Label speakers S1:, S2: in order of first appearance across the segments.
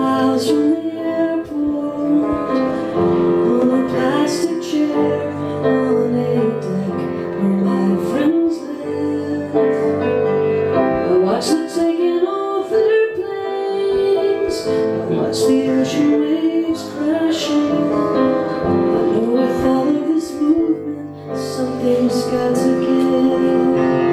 S1: miles from the airport, on a plastic chair, on a deck where my friends live. I watch them taking off their planes, I watch the ocean waves crashing. I know with all of this movement, something's got to give.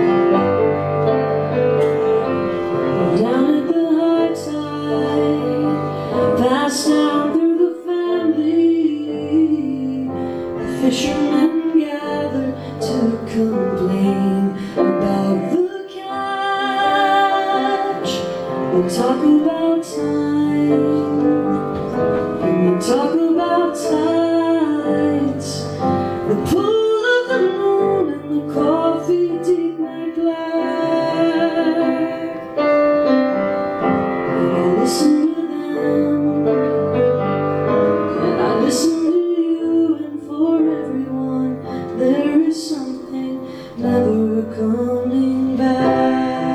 S1: Down at the high tide, passed down through the family, the fishermen gather to complain about the catch. They talk about time, and they talk about tides, the pull of the moon and the coffee deep night black. And I listen to them, and I listen to you, and for everyone there is something never coming back.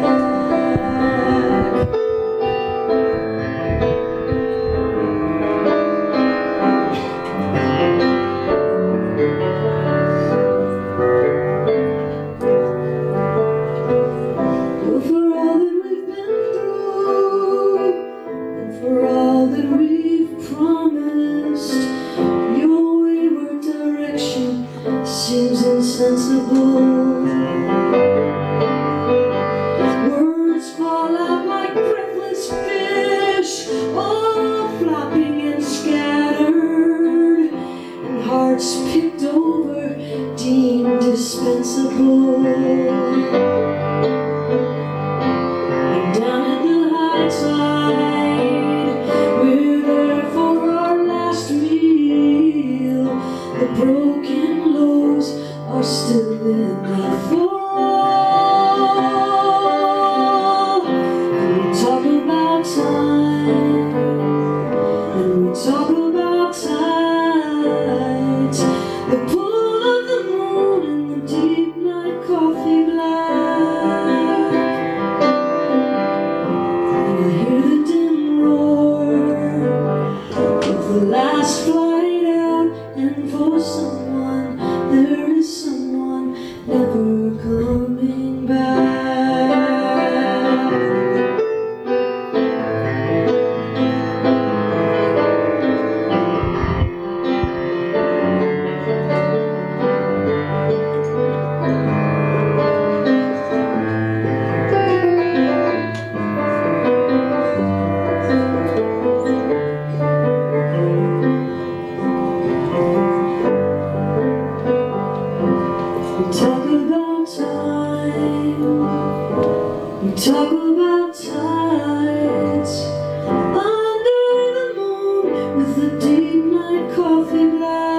S1: For all that we've promised, your wayward direction seems insensible. Words fall out like breathless fish, all flopping and scattered, and hearts picked over, deemed dispensable. And down at the high tide, we're there for our last meal. The broken loaves are still in the fall. And we talk about time, and we talk about tides, the pull of the moon and the deep night coffee black. And I hear the dim roar of the last flight out, and for someone there is someone never coming back. We talk about time, we talk about tides, under the moon with the deep night coffee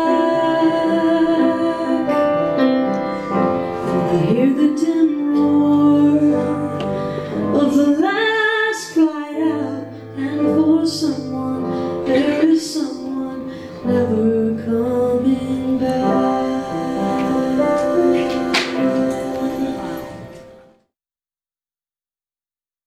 S1: black. And I hear the dim roar of the last flight out, and for someone there is someone never